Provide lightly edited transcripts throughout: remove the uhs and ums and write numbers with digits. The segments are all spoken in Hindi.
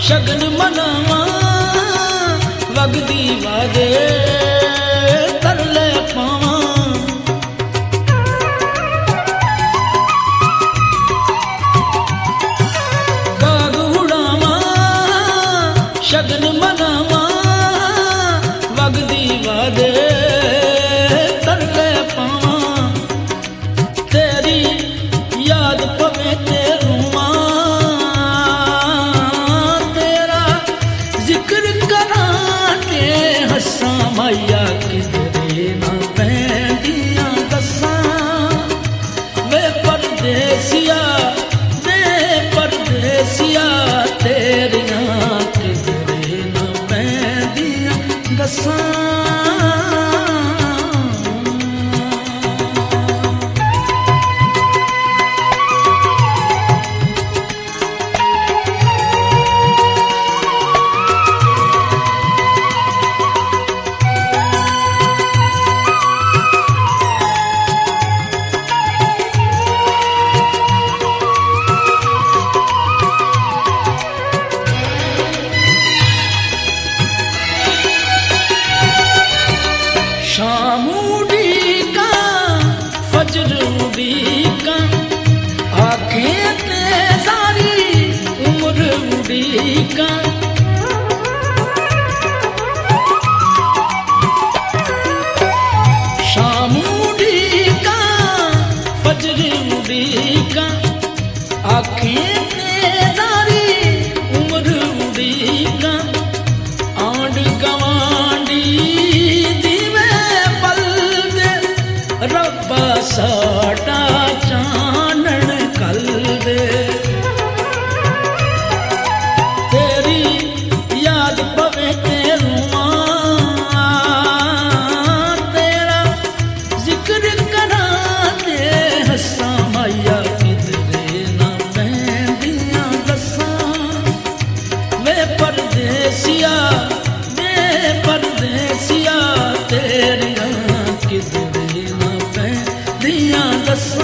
शगन मनावा वगदी वादे तरले पावा बाग उड़ावा शगन मनावा वगदी वादे तरले पावा तेरी याद पवे ते रूमा तेरा जिक्र करा के हसा माया किधरे ना पैंदियां दसा वे परदेसिया तेरियां किधरे ना पैंदियां दसा शामूडी का फजरूडी का आंखें ते सारी उम्र उड़ी का शामूडी का फजरूडी का आंखें ते सारी उम्र उड़ी का आंड गवांडी रब्बा साडा चानन कल दे तेरी याद पवे ते रूमा तेरा जिक्र करा ते हसा माया किधरे ना पैंदियां दसा वे परदेसिया तेरियां किधरे ना पैंदियां दसा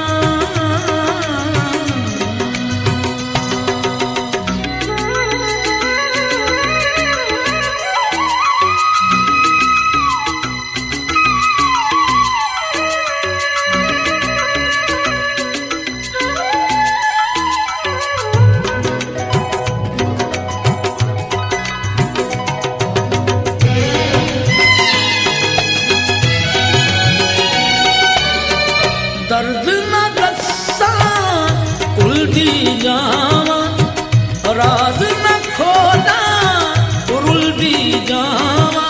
दर्द न दसा उल्टी जावा राज न खोदा उल्टी जावा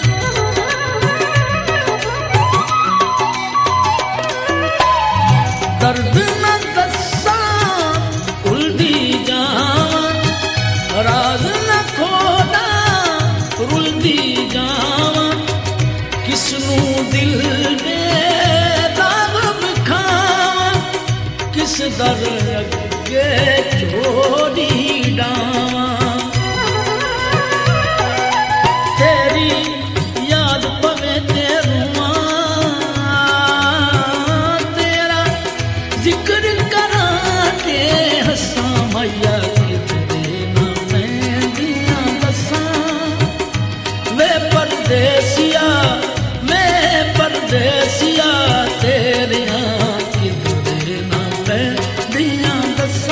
दर्द न दसा उल्टी जावा राज न खोदा उल्टी जावा किसनू दिल दे किस दर अगे छोड़ी डावा तेरी याद पवे ते रूमा तेरा जिक्र करा के हसा माया किधरे ना पैंदियां दसा वे परदेसिया तेरियां दियां दसा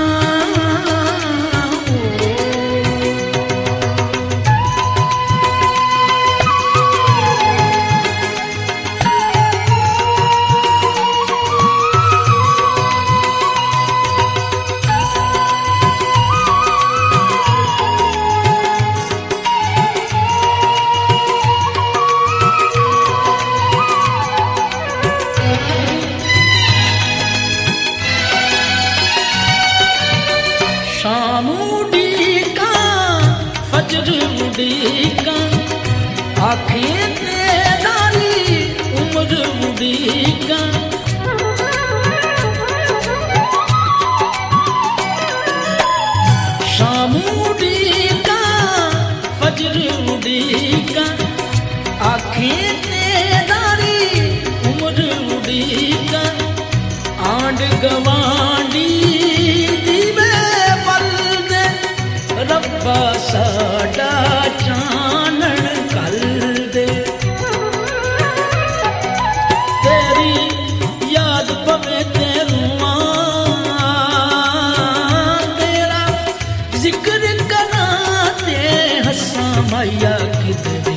शामूडी का फजरूडी का आंखें ते दारी उम्र उड़ी का शामूडी का फजरूडी का आंखें ते दारी उम्र उड़ी का आंड गवांडी रब रब्बा साडा चानण कर दे तेरी याद पवे ते रुआं तेरा जिक्र करा ते हंसा माया किदे